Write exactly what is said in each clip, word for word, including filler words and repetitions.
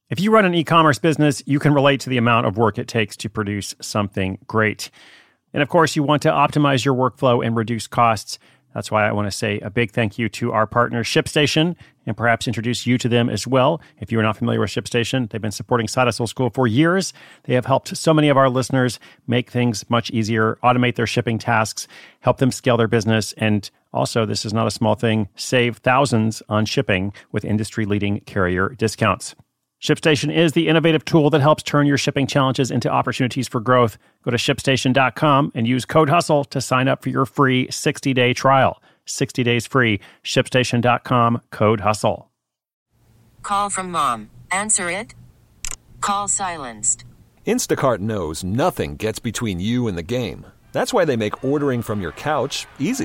If you run an e-commerce business, you can relate to the amount of work it takes to produce something great. And of course, you want to optimize your workflow and reduce costs. That's why I want to say a big thank you to our partner, ShipStation, and perhaps introduce you to them as well. If you are not familiar with ShipStation, they've been supporting Side Hustle School for years. They have helped so many of our listeners make things much easier, automate their shipping tasks, help them scale their business, and also, this is not a small thing, save thousands on shipping with industry-leading carrier discounts. ShipStation is the innovative tool that helps turn your shipping challenges into opportunities for growth. Go to ship station dot com and use code HUSTLE to sign up for your free sixty-day trial. sixty days free. ship station dot com, code HUSTLE. Call from mom. Answer it. Call silenced. Instacart knows nothing gets between you and the game. That's why they make ordering from your couch easy.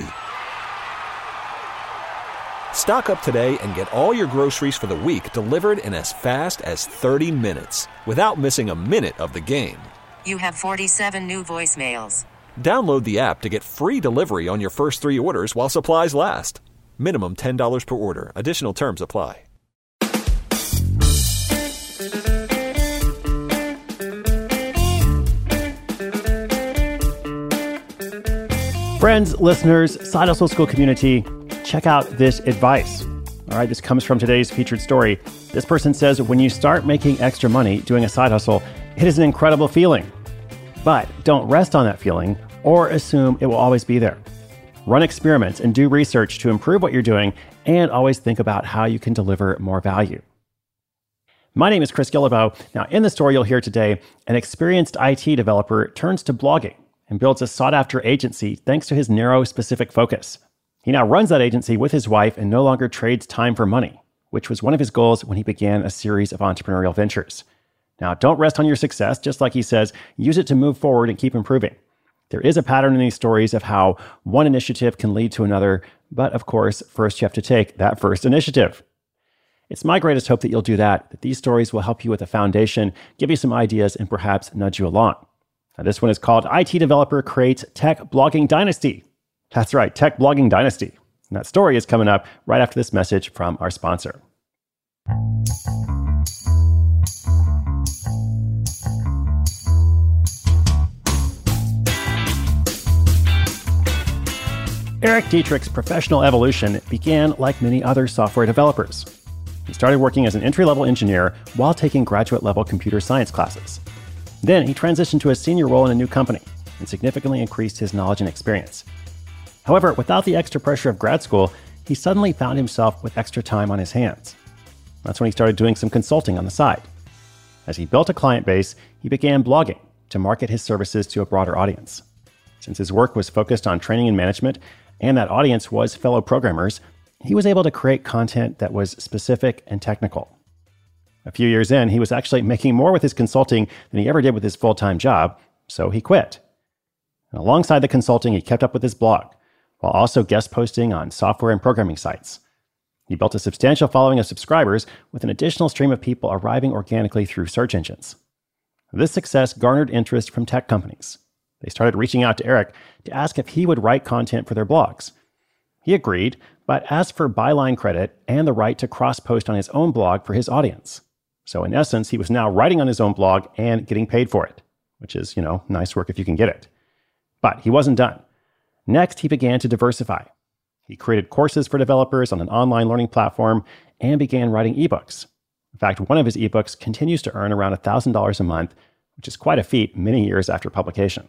Stock up today and get all your groceries for the week delivered in as fast as thirty minutes without missing a minute of the game. You have forty-seven new voicemails. Download the app to get free delivery on your first three orders while supplies last. Minimum ten dollars per order. Additional terms apply. Friends, listeners, Side Hustle School community, check out this advice. All right, this comes from today's featured story. This person says, when you start making extra money doing a side hustle, it is an incredible feeling. But don't rest on that feeling or assume it will always be there. Run experiments and do research to improve what you're doing, and always think about how you can deliver more value. My name is Chris Guillebeau. Now, in the story you'll hear today, an experienced I T developer turns to blogging and builds a sought-after agency thanks to his narrow, specific focus. He now runs that agency with his wife and no longer trades time for money, which was one of his goals when he began a series of entrepreneurial ventures. Now, don't rest on your success. Just like he says, use it to move forward and keep improving. There is a pattern in these stories of how one initiative can lead to another, but of course, first you have to take that first initiative. It's my greatest hope that you'll do that, that these stories will help you with a foundation, give you some ideas, and perhaps nudge you along. Now, this one is called I T Developer Creates Tech Blogging Dynasty. That's right, Tech Blogging Dynasty. And that story is coming up right after this message from our sponsor. Eric Dietrich's professional evolution began like many other software developers. He started working as an entry-level engineer while taking graduate-level computer science classes. Then he transitioned to a senior role in a new company and significantly increased his knowledge and experience. However, without the extra pressure of grad school, he suddenly found himself with extra time on his hands. That's when he started doing some consulting on the side. As he built a client base, he began blogging to market his services to a broader audience. Since his work was focused on training and management, and that audience was fellow programmers, he was able to create content that was specific and technical. A few years in, he was actually making more with his consulting than he ever did with his full-time job, so he quit. And alongside the consulting, he kept up with his blog, while also guest posting on software and programming sites. He built a substantial following of subscribers with an additional stream of people arriving organically through search engines. This success garnered interest from tech companies. They started reaching out to Eric to ask if he would write content for their blogs. He agreed, but asked for byline credit and the right to cross-post on his own blog for his audience. So in essence, he was now writing on his own blog and getting paid for it, which is, you know, nice work if you can get it. But he wasn't done. Next, he began to diversify. He created courses for developers on an online learning platform and began writing ebooks. In fact, one of his ebooks continues to earn around one thousand dollars a month, which is quite a feat many years after publication.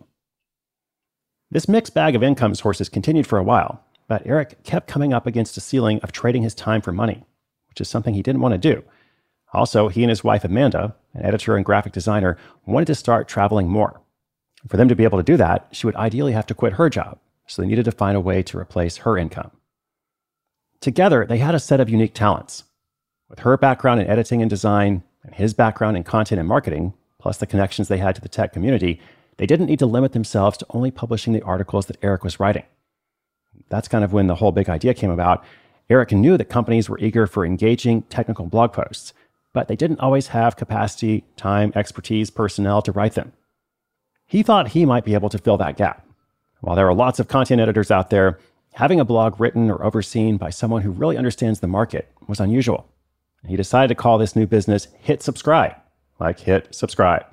This mixed bag of income sources continued for a while, but Eric kept coming up against a ceiling of trading his time for money, which is something he didn't want to do. Also, he and his wife, Amanda, an editor and graphic designer, wanted to start traveling more. For them to be able to do that, she would ideally have to quit her job, so they needed to find a way to replace her income. Together, they had a set of unique talents. With her background in editing and design, and his background in content and marketing, plus the connections they had to the tech community, they didn't need to limit themselves to only publishing the articles that Eric was writing. That's kind of when the whole big idea came about. Eric knew that companies were eager for engaging technical blog posts, but they didn't always have capacity, time, expertise, personnel to write them. He thought he might be able to fill that gap. While there are lots of content editors out there, having a blog written or overseen by someone who really understands the market was unusual. He decided to call this new business Hit Subscribe, like hit subscribe.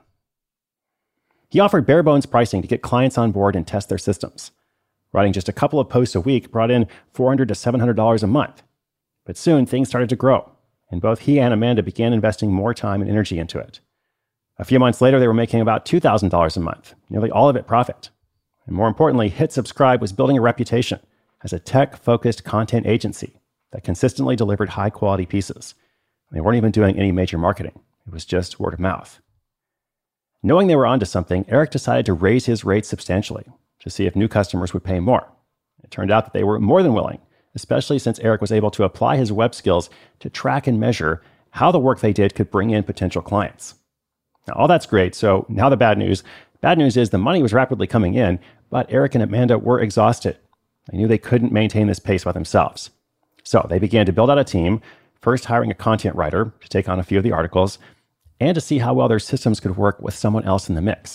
He offered bare bones pricing to get clients on board and test their systems. Writing just a couple of posts a week brought in four hundred dollars to seven hundred dollars a month. But soon things started to grow, and both he and Amanda began investing more time and energy into it. A few months later, they were making about two thousand dollars a month, nearly all of it profit. And more importantly, Hit Subscribe was building a reputation as a tech-focused content agency that consistently delivered high-quality pieces. They weren't even doing any major marketing. It was just word of mouth. Knowing they were onto something, Eric decided to raise his rates substantially to see if new customers would pay more. It turned out that they were more than willing, especially since Eric was able to apply his web skills to track and measure how the work they did could bring in potential clients. Now, all that's great. So now the bad news. Bad news is the money was rapidly coming in, but Eric and Amanda were exhausted. They knew they couldn't maintain this pace by themselves. So they began to build out a team, first hiring a content writer to take on a few of the articles, and to see how well their systems could work with someone else in the mix.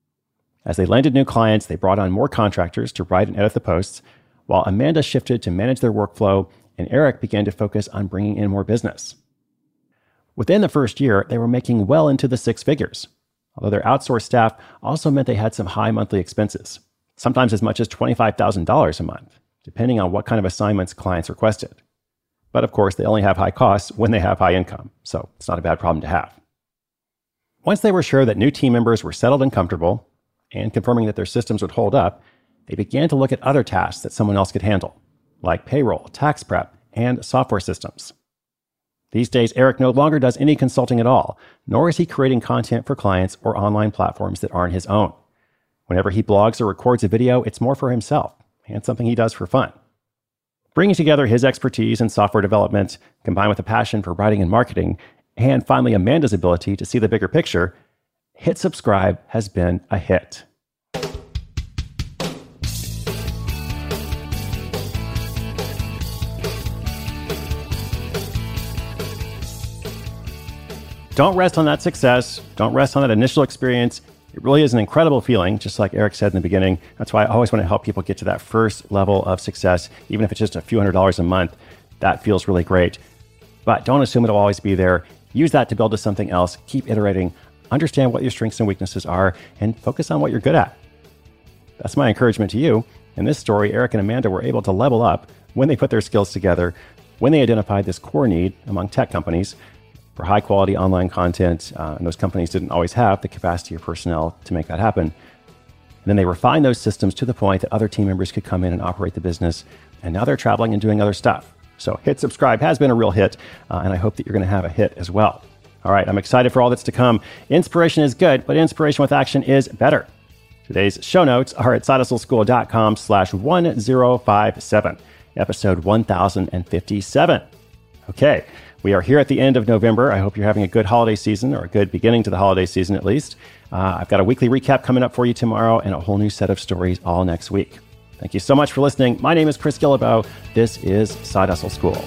As they landed new clients, they brought on more contractors to write and edit the posts, while Amanda shifted to manage their workflow, and Eric began to focus on bringing in more business. Within the first year, they were making well into the six figures, although their outsourced staff also meant they had some high monthly expenses, sometimes as much as twenty-five thousand dollars a month, depending on what kind of assignments clients requested. But of course, they only have high costs when they have high income, so it's not a bad problem to have. Once they were sure that new team members were settled and comfortable, and confirming that their systems would hold up, they began to look at other tasks that someone else could handle, like payroll, tax prep, and software systems. These days, Eric no longer does any consulting at all, nor is he creating content for clients or online platforms that aren't his own. Whenever he blogs or records a video, it's more for himself and something he does for fun. Bringing together his expertise in software development, combined with a passion for writing and marketing, and finally Amanda's ability to see the bigger picture, Hit Subscribe has been a hit. Don't rest on that success. Don't rest on that initial experience. It really is an incredible feeling, just like Eric said in the beginning. That's why I always want to help people get to that first level of success, even if it's just a few hundred dollars a month. That feels really great. But don't assume it'll always be there. Use that to build to something else. Keep iterating. Understand what your strengths and weaknesses are, and focus on what you're good at. That's my encouragement to you. In this story, Eric and Amanda were able to level up when they put their skills together, when they identified this core need among tech companies for high-quality online content, uh, and those companies didn't always have the capacity or personnel to make that happen. And then they refined those systems to the point that other team members could come in and operate the business, and now they're traveling and doing other stuff. So Hit Subscribe has been a real hit, uh, and I hope that you're going to have a hit as well. All right, I'm excited for all that's to come. Inspiration is good, but inspiration with action is better. Today's show notes are at sidehustleschool.com slash 1057, episode one thousand fifty-seven. Okay. We are here at the end of November. I hope you're having a good holiday season, or a good beginning to the holiday season at least. Uh, I've got a weekly recap coming up for you tomorrow and a whole new set of stories all next week. Thank you so much for listening. My name is Chris Guillebeau. This is Side Hustle School.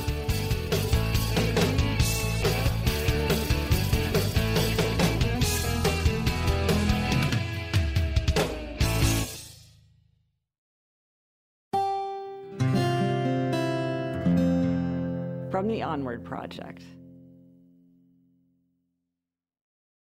From the Onward Project.